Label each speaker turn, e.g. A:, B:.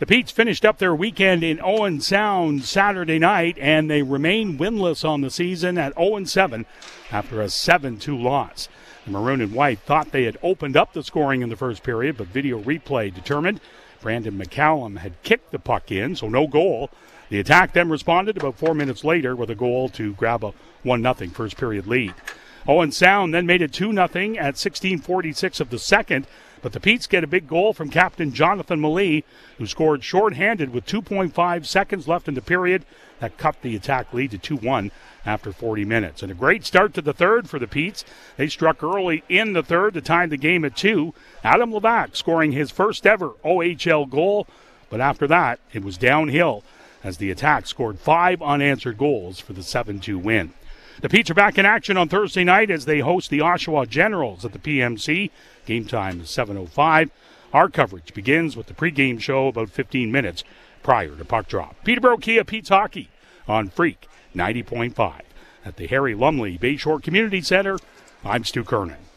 A: The Petes finished up their weekend in Owen Sound Saturday night, and they remain winless on the season at 0-7 after a 7-2 loss. The Maroon and White thought they had opened up the scoring in the first period, but video replay determined Brandon McCallum had kicked the puck in, so no goal. The Attack then responded about 4 minutes later with a goal to grab a 1-0 first period lead. Owen Sound then made it 2-0 at 16:46 of the second, but the Petes get a big goal from captain Jonathan Malee, who scored shorthanded with 2.5 seconds left in the period. That cut the Attack lead to 2-1 after 40 minutes. And a great start to the third for the Petes. They struck early in the third to tie the game at 2. Adam Levac scoring his first ever OHL goal, but after that, it was downhill as the Attack scored 5 unanswered goals for the 7-2 win. The Petes are back in action on Thursday night as they host the Oshawa Generals at the PMC. Game time is 7:05. Our coverage begins with the pregame show about 15 minutes prior to puck drop. Peterborough Kia Petes Hockey on Freak 90.5. At the Harry Lumley Bayshore Community Center, I'm Stu Kernan.